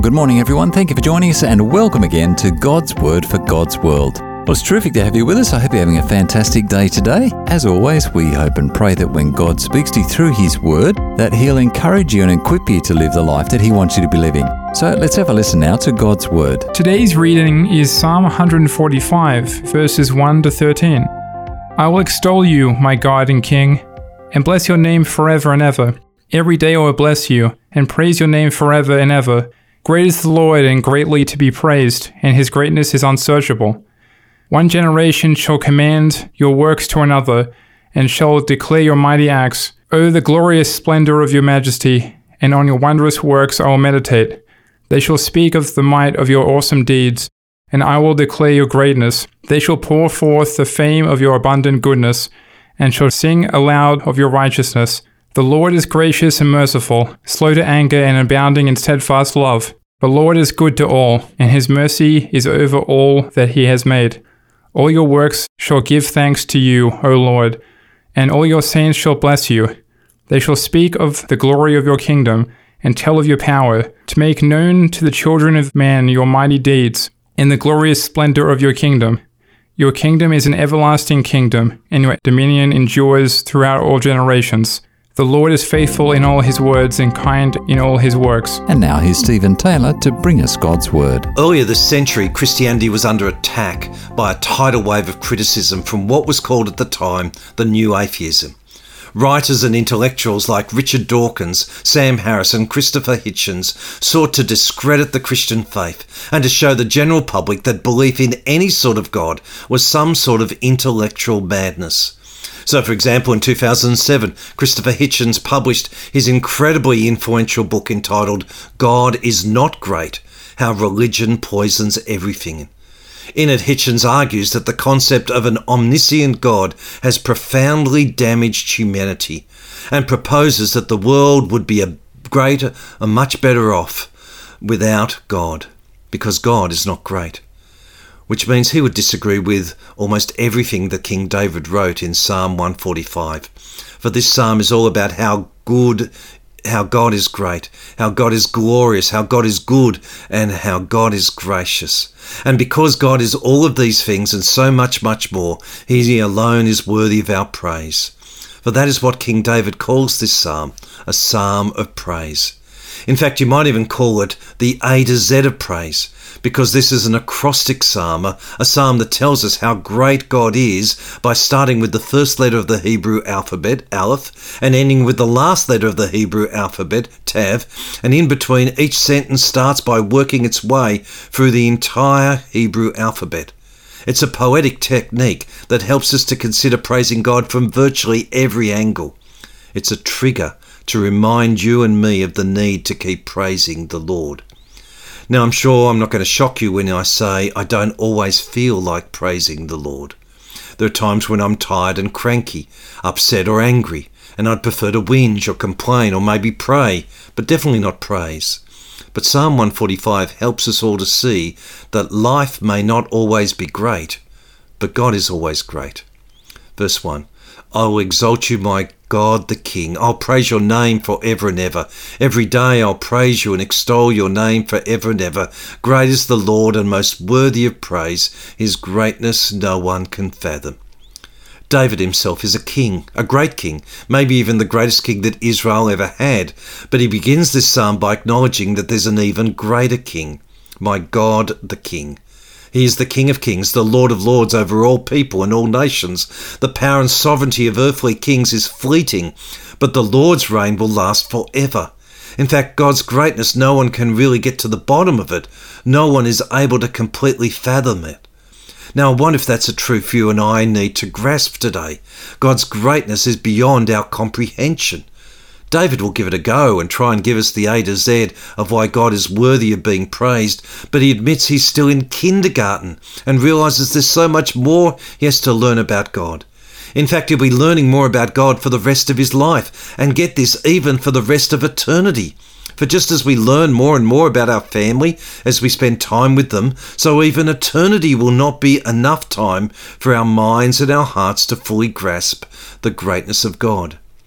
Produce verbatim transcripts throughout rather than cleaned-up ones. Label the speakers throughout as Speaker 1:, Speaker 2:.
Speaker 1: good morning, everyone. Thank you for joining us and welcome again to God's Word for God's World. Well, it's terrific to have you with us. I hope you're having a fantastic day today. As always, we hope and pray that when God speaks to you through His Word, that He'll encourage you and equip you to live the life that He wants you to be living. So let's have a listen now to God's Word.
Speaker 2: Today's reading is Psalm one forty-five, verses one to thirteen. I will extol you, my God and King, and bless your name forever and ever. Every day I will bless you, and praise your name forever and ever. Great is the Lord, and greatly to be praised, and His greatness is unsearchable. One generation shall command your works to another, and shall declare your mighty acts. O the glorious splendor of your majesty, and on your wondrous works I will meditate. They shall speak of the might of your awesome deeds, and I will declare your greatness. They shall pour forth the fame of your abundant goodness, and shall sing aloud of your righteousness. The Lord is gracious and merciful, slow to anger and abounding in steadfast love. The Lord is good to all, and His mercy is over all that He has made. All your works shall give thanks to you, O Lord, and all your saints shall bless you. They shall speak of the glory of your kingdom, and tell of your power, to make known to the children of man your mighty deeds, and the glorious splendor of your kingdom. Your kingdom is an everlasting kingdom, and your dominion endures throughout all generations. The Lord is faithful in all His words and kind in all His works.
Speaker 1: And now here's Stephen Taylor to bring us God's Word.
Speaker 3: Earlier this century, Christianity was under attack by a tidal wave of criticism from what was called at the time the New Atheism. Writers and intellectuals like Richard Dawkins, Sam Harris and Christopher Hitchens sought to discredit the Christian faith and to show the general public that belief in any sort of God was some sort of intellectual madness. So, for example, in two thousand seven, Christopher Hitchens published his incredibly influential book entitled God is Not Great, How Religion Poisons Everything. In it, Hitchens argues that the concept of an omniscient God has profoundly damaged humanity and proposes that the world would be a greater, a much better off without God, because God is not great. Which means he would disagree with almost everything that King David wrote in Psalm one forty-five. For this psalm is all about how good, how God is great, how God is glorious, how God is good, and how God is gracious. And because God is all of these things and so much, much more, He alone is worthy of our praise. For that is what King David calls this psalm, a psalm of praise. In fact, you might even call it the A to Z of praise, because this is an acrostic psalm, a, a psalm that tells us how great God is by starting with the first letter of the Hebrew alphabet, Aleph, and ending with the last letter of the Hebrew alphabet, Tav, and in between each sentence starts by working its way through the entire Hebrew alphabet. It's a poetic technique that helps us to consider praising God from virtually every angle. It's a trigger to remind you and me of the need to keep praising the Lord. Now, I'm sure I'm not going to shock you when I say I don't always feel like praising the Lord. There are times when I'm tired and cranky, upset or angry, and I'd prefer to whinge or complain or maybe pray, but definitely not praise. But Psalm one forty-five helps us all to see that life may not always be great, but God is always great. Verse one, I will exalt you, my God the King. I'll praise your name forever and ever. Every day I'll praise you and extol your name forever and ever. Great is the Lord and most worthy of praise. His greatness no one can fathom. David himself is a king, a great king, maybe even the greatest king that Israel ever had. But he begins this psalm by acknowledging that there's an even greater king, my God the King. He is the King of Kings, the Lord of Lords over all people and all nations. The power and sovereignty of earthly kings is fleeting, but the Lord's reign will last forever. In fact, God's greatness, no one can really get to the bottom of it. No one is able to completely fathom it. Now, I wonder if that's a truth you and I need to grasp today. God's greatness is beyond our comprehension. David will give it a go and try and give us the A to Z of why God is worthy of being praised, but he admits he's still in kindergarten and realises there's so much more he has to learn about God. In fact, he'll be learning more about God for the rest of his life, and get this, even for the rest of eternity. For just as we learn more and more about our family as we spend time with them, so even eternity will not be enough time for our minds and our hearts to fully grasp the greatness of God.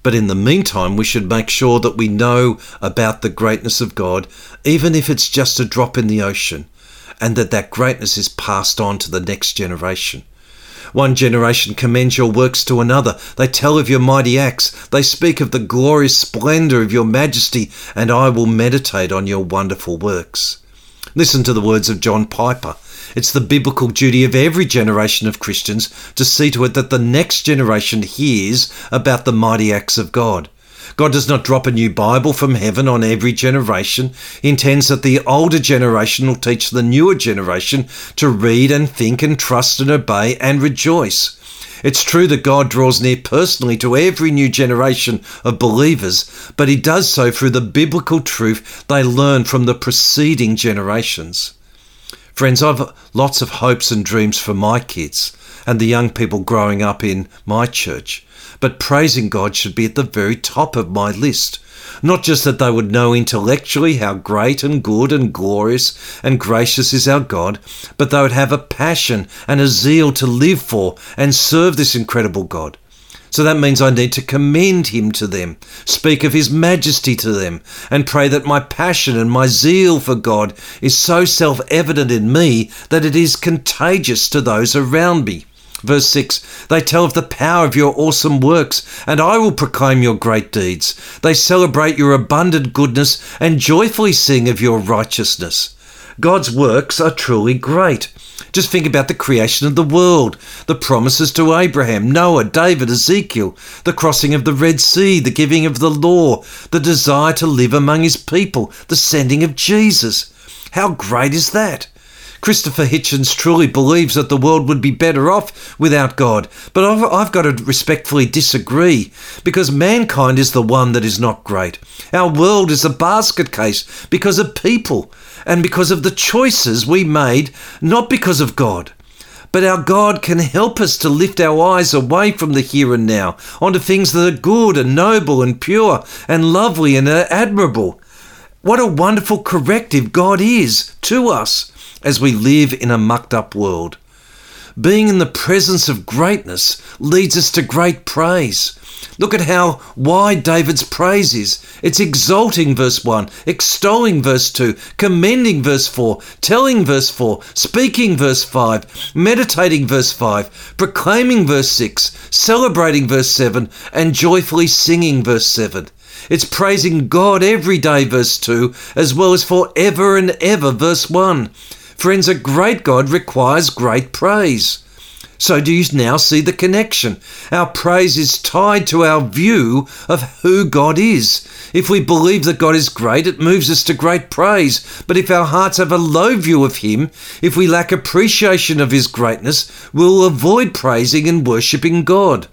Speaker 3: But in the meantime, we should make sure that we know about the greatness of God, even if it's just a drop in the ocean, and that that greatness is passed on to the next generation. One generation commends your works to another. They tell of your mighty acts. They speak of the glorious splendour of your majesty, and I will meditate on your wonderful works. Listen to the words of John Piper. It's the biblical duty of every generation of Christians to see to it that the next generation hears about the mighty acts of God. God does not drop a new Bible from heaven on every generation. He intends that the older generation will teach the newer generation to read and think and trust and obey and rejoice. It's true that God draws near personally to every new generation of believers, but he does so through the biblical truth they learn from the preceding generations. Friends, I've lots of hopes and dreams for my kids and the young people growing up in my church, but praising God should be at the very top of my list. Not just that they would know intellectually how great and good and glorious and gracious is our God, but they would have a passion and a zeal to live for and serve this incredible God. So that means I need to commend him to them, speak of his majesty to them, and pray that my passion and my zeal for God is so self-evident in me that it is contagious to those around me. Verse six, they tell of the power of your awesome works, and I will proclaim your great deeds. They celebrate your abundant goodness and joyfully sing of your righteousness. God's works are truly great. Just think about the creation of the world, the promises to Abraham, Noah, David, Ezekiel, the crossing of the Red Sea, the giving of the law, the desire to live among his people, the sending of Jesus. How great is that? Christopher Hitchens truly believes that the world would be better off without God, but I've, I've got to respectfully disagree, because mankind is the one that is not great. Our world is a basket case because of people and because of the choices we made, not because of God. But our God can help us to lift our eyes away from the here and now onto things that are good and noble and pure and lovely and admirable. What a wonderful corrective God is to us as we live in a mucked up world. Being in the presence of greatness leads us to great praise. Look at how wide David's praise is. It's exalting, verse one, extolling, verse two, commending, verse four, telling, verse four, speaking, verse five, meditating, verse five, proclaiming, verse six, celebrating, verse seven, and joyfully singing, verse seven. It's praising God every day, verse two, as well as forever and ever, verse one. Friends, a great God requires great praise. So do you now see the connection? Our praise is tied to our view of who God is. If we believe that God is great, it moves us to great praise. But if our hearts have a low view of him, if we lack appreciation of his greatness, we'll avoid praising and worshipping God.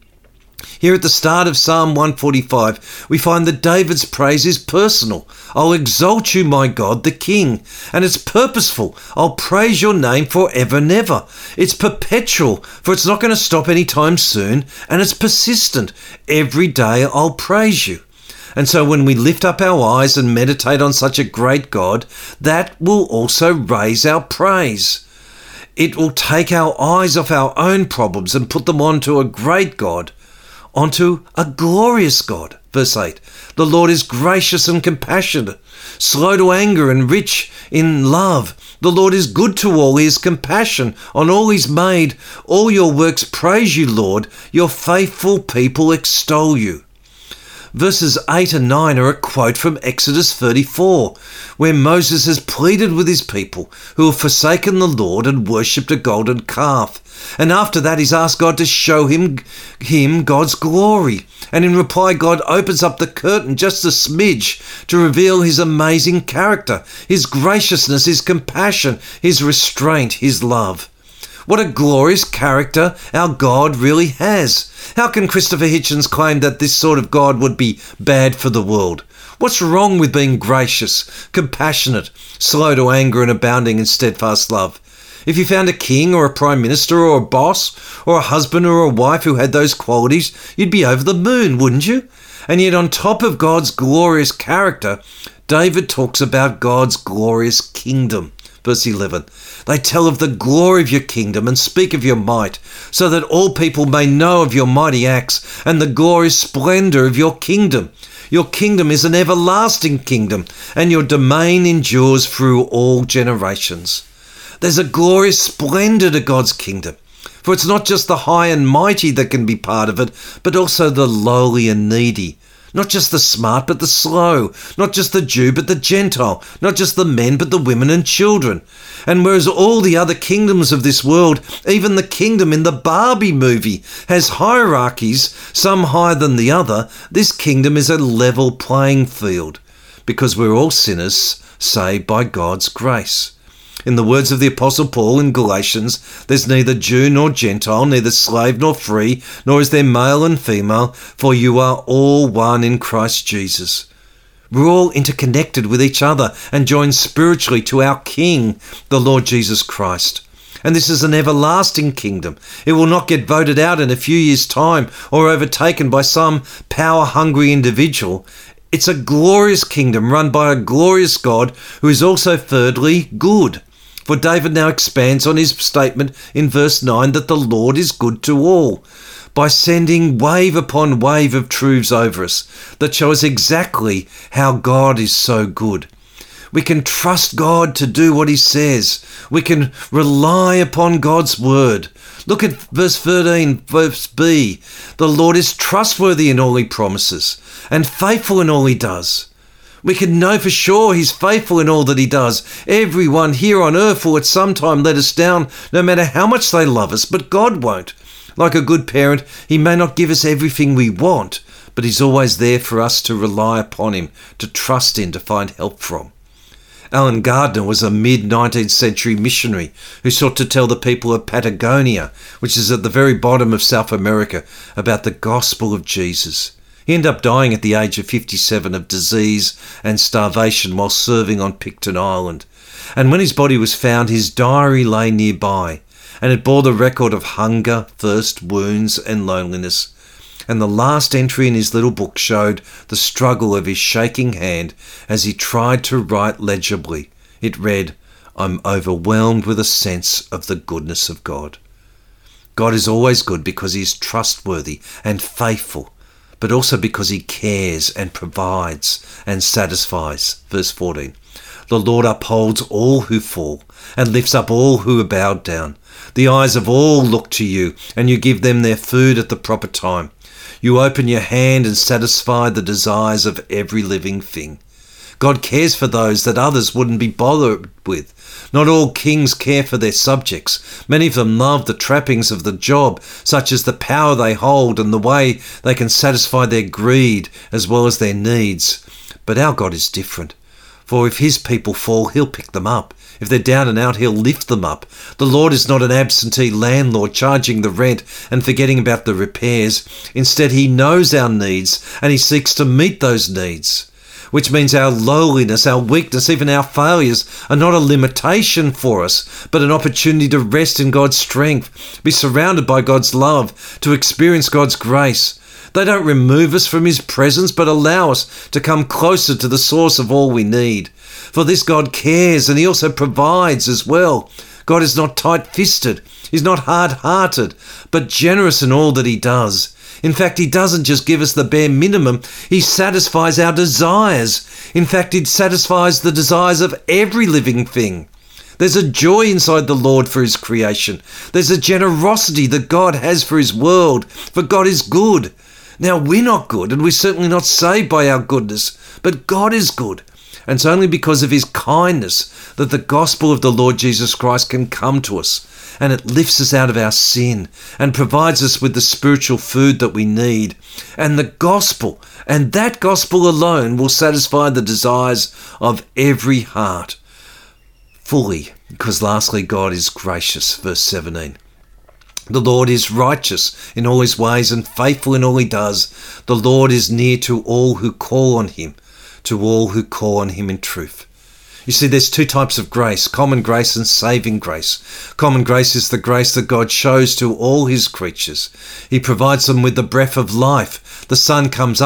Speaker 3: Here at the start of Psalm one forty-five, we find that David's praise is personal. I'll exalt you, my God, the King. And it's purposeful. I'll praise your name forever and ever. It's perpetual, for it's not going to stop anytime soon. And it's persistent. Every day I'll praise you. And so when we lift up our eyes and meditate on such a great God, that will also raise our praise. It will take our eyes off our own problems and put them onto a great God, onto a glorious God. Verse eight, the Lord is gracious and compassionate, slow to anger and rich in love. The Lord is good to all, he has compassion on all he's made. All your works praise you, Lord. Your faithful people extol you. Verses eight and nine are a quote from Exodus thirty-four, where Moses has pleaded with his people who have forsaken the Lord and worshipped a golden calf. And after that, he's asked God to show him, him God's glory. And in reply, God opens up the curtain just a smidge to reveal his amazing character, his graciousness, his compassion, his restraint, his love. What a glorious character our God really has. How can Christopher Hitchens claim that this sort of God would be bad for the world? What's wrong with being gracious, compassionate, slow to anger and abounding in steadfast love? If you found a king or a prime minister or a boss or a husband or a wife who had those qualities, you'd be over the moon, wouldn't you? And yet on top of God's glorious character, David talks about God's glorious kingdom. Verse eleven. They tell of the glory of your kingdom and speak of your might, so that all people may know of your mighty acts and the glorious splendour of your kingdom. Your kingdom is an everlasting kingdom, and your domain endures through all generations. There's a glorious splendour to God's kingdom, for it's not just the high and mighty that can be part of it, but also the lowly and needy. Not just the smart, but the slow. Not just the Jew, but the Gentile. Not just the men, but the women and children. And whereas all the other kingdoms of this world, even the kingdom in the Barbie movie, has hierarchies, some higher than the other, this kingdom is a level playing field, because we're all sinners saved by God's grace. In the words of the Apostle Paul in Galatians, there's neither Jew nor Gentile, neither slave nor free, nor is there male and female, for you are all one in Christ Jesus. We're all interconnected with each other and joined spiritually to our King, the Lord Jesus Christ. And this is an everlasting kingdom. It will not get voted out in a few years' time or overtaken by some power-hungry individual. It's a glorious kingdom run by a glorious God who is also thirdly good. For David now expands on his statement in verse nine that the Lord is good to all, by sending wave upon wave of truths over us that show us exactly how God is so good. We can trust God to do what he says. We can rely upon God's word. Look at verse thirteen, verse B. The Lord is trustworthy in all he promises and faithful in all he does. We can know for sure he's faithful in all that he does. Everyone here on earth will at some time let us down, no matter how much they love us, but God won't. Like a good parent, he may not give us everything we want, but he's always there for us to rely upon him, to trust in, to find help from. Alan Gardner was a mid-nineteenth century missionary who sought to tell the people of Patagonia, which is at the very bottom of South America, about the gospel of Jesus. He ended up dying at the age of fifty-seven of disease and starvation while serving on Picton Island. And when his body was found, his diary lay nearby, and it bore the record of hunger, thirst, wounds, and loneliness. And the last entry in his little book showed the struggle of his shaking hand as he tried to write legibly. It read, "I'm overwhelmed with a sense of the goodness of God." God is always good because he is trustworthy and faithful, but also because he cares and provides and satisfies. Verse fourteen. The Lord upholds all who fall and lifts up all who are bowed down. The eyes of all look to you, and you give them their food at the proper time. You open your hand and satisfy the desires of every living thing. God cares for those that others wouldn't be bothered with. Not all kings care for their subjects. Many of them love the trappings of the job, such as the power they hold and the way they can satisfy their greed as well as their needs. But our God is different. For if his people fall, he'll pick them up. If they're down and out, he'll lift them up. The Lord is not an absentee landlord charging the rent and forgetting about the repairs. Instead, he knows our needs and he seeks to meet those needs, which means our lowliness, our weakness, even our failures are not a limitation for us, but an opportunity to rest in God's strength, be surrounded by God's love, to experience God's grace. They don't remove us from his presence, but allow us to come closer to the source of all we need. For this God cares, and he also provides as well. God is not tight-fisted. He's not hard-hearted, but generous in all that he does. In fact, he doesn't just give us the bare minimum. He satisfies our desires. In fact, he satisfies the desires of every living thing. There's a joy inside the Lord for his creation. There's a generosity that God has for his world, for God is good. Now, we're not good, and we're certainly not saved by our goodness, but God is good. And it's only because of his kindness that the gospel of the Lord Jesus Christ can come to us, and it lifts us out of our sin and provides us with the spiritual food that we need. And the gospel, and that gospel alone, will satisfy the desires of every heart fully, because lastly, God is gracious. Verse seventeen. The Lord is righteous in all his ways and faithful in all he does. The Lord is near to all who call on him, to all who call on him in truth. You see, there's two types of grace, common grace and saving grace. Common grace is the grace that God shows to all his creatures. He provides them with the breath of life. The sun comes up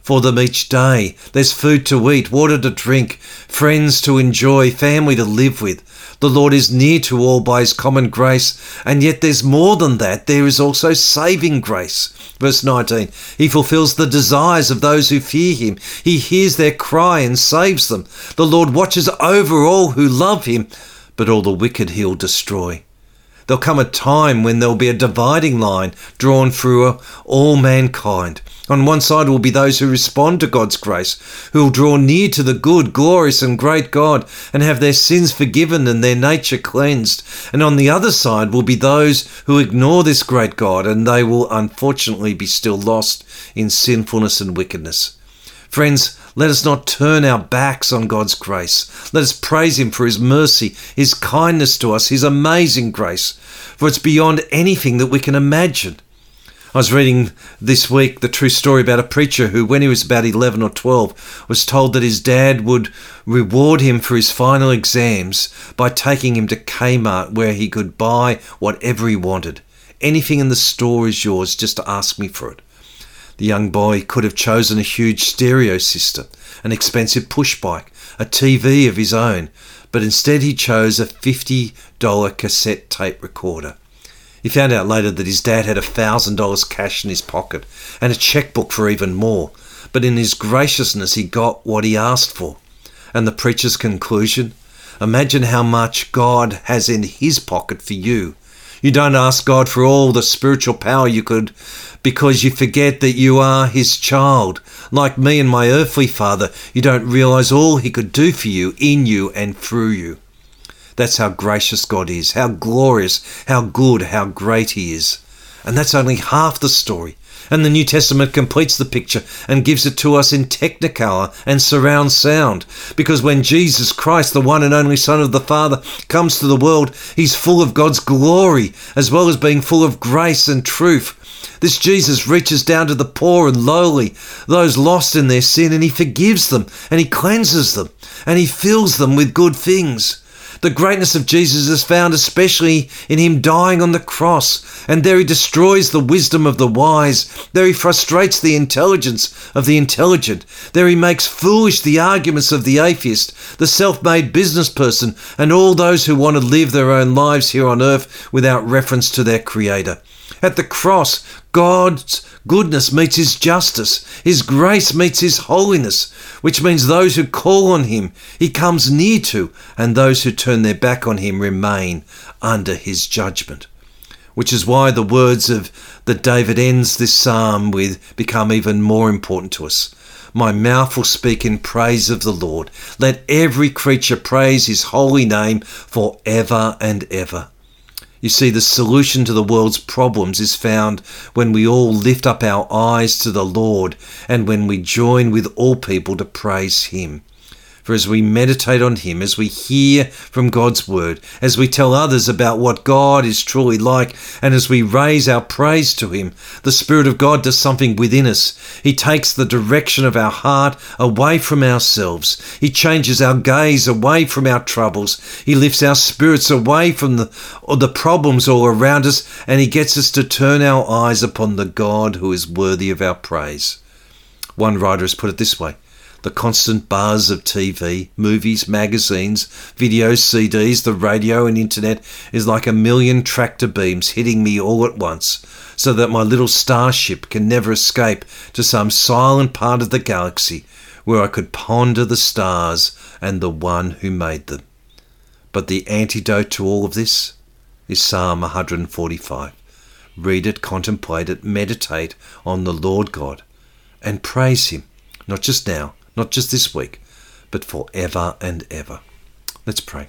Speaker 3: for them each day. There's food to eat, water to drink, friends to enjoy, family to live with. The Lord is near to all by his common grace, and yet there's more than that. There is also saving grace. Verse nineteen, he fulfills the desires of those who fear him. He hears their cry and saves them. The Lord watches over all who love him, but all the wicked he'll destroy. There'll come a time when there'll be a dividing line drawn through all mankind. On one side will be those who respond to God's grace, who will draw near to the good, glorious and great God and have their sins forgiven and their nature cleansed. And on the other side will be those who ignore this great God, and they will unfortunately be still lost in sinfulness and wickedness. Friends, let us not turn our backs on God's grace. Let us praise him for his mercy, his kindness to us, his amazing grace, for it's beyond anything that we can imagine. I was reading this week the true story about a preacher who, when he was about eleven or twelve, was told that his dad would reward him for his final exams by taking him to Kmart, where he could buy whatever he wanted. Anything in the store is yours, just to ask me for it. The young boy could have chosen a huge stereo system, an expensive push bike, a T V of his own, but instead he chose a fifty dollars cassette tape recorder. He found out later that his dad had one thousand dollars cash in his pocket and a checkbook for even more, but in his graciousness he got what he asked for. And the preacher's conclusion? Imagine how much God has in his pocket for you. You don't ask God for all the spiritual power you could because you forget that you are his child. Like me and my earthly father, you don't realize all he could do for you, in you and through you. That's how gracious God is, how glorious, how good, how great he is. And that's only half the story. And the New Testament completes the picture and gives it to us in technicolor and surround sound. Because when Jesus Christ, the one and only Son of the Father, comes to the world, he's full of God's glory, as well as being full of grace and truth. This Jesus reaches down to the poor and lowly, those lost in their sin, and he forgives them, and he cleanses them, and he fills them with good things. The greatness of Jesus is found especially in him dying on the cross, and there he destroys the wisdom of the wise, there he frustrates the intelligence of the intelligent, there he makes foolish the arguments of the atheist, the self-made business person, and all those who want to live their own lives here on earth without reference to their Creator. At the cross, God's goodness meets his justice. His grace meets his holiness, which means those who call on him, he comes near to, and those who turn their back on him remain under his judgment. Which is why the words of that David ends this psalm with become even more important to us. My mouth will speak in praise of the Lord. Let every creature praise his holy name forever and ever. You see, the solution to the world's problems is found when we all lift up our eyes to the Lord and when we join with all people to praise him. For as we meditate on him, as we hear from God's word, as we tell others about what God is truly like, and as we raise our praise to him, the Spirit of God does something within us. He takes the direction of our heart away from ourselves. He changes our gaze away from our troubles. He lifts our spirits away from the, or the problems all around us, and he gets us to turn our eyes upon the God who is worthy of our praise. One writer has put it this way: the constant buzz of T V, movies, magazines, videos, C Ds, the radio and internet is like a million tractor beams hitting me all at once, so that my little starship can never escape to some silent part of the galaxy where I could ponder the stars and the one who made them. But the antidote to all of this is Psalm one forty-five. Read it, contemplate it, meditate on the Lord God, and praise him, not just now, not just this week, but forever and ever. Let's pray.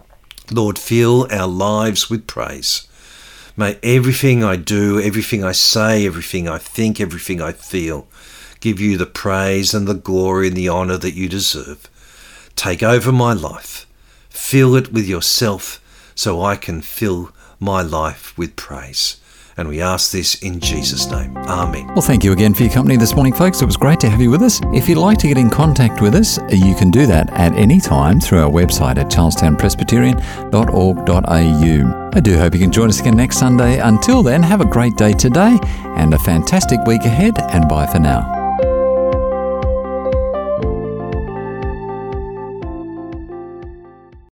Speaker 3: Lord, fill our lives with praise. May everything I do, everything I say, everything I think, everything I feel, give you the praise and the glory and the honour that you deserve. Take over my life. Fill it with yourself so I can fill my life with praise. And we ask this in Jesus' name. Amen.
Speaker 1: Well, thank you again for your company this morning, folks. It was great to have you with us. If you'd like to get in contact with us, you can do that at any time through our website at charlestown presbyterian dot org dot a u. I do hope you can join us again next Sunday. Until then, have a great day today and a fantastic week ahead, and bye for now.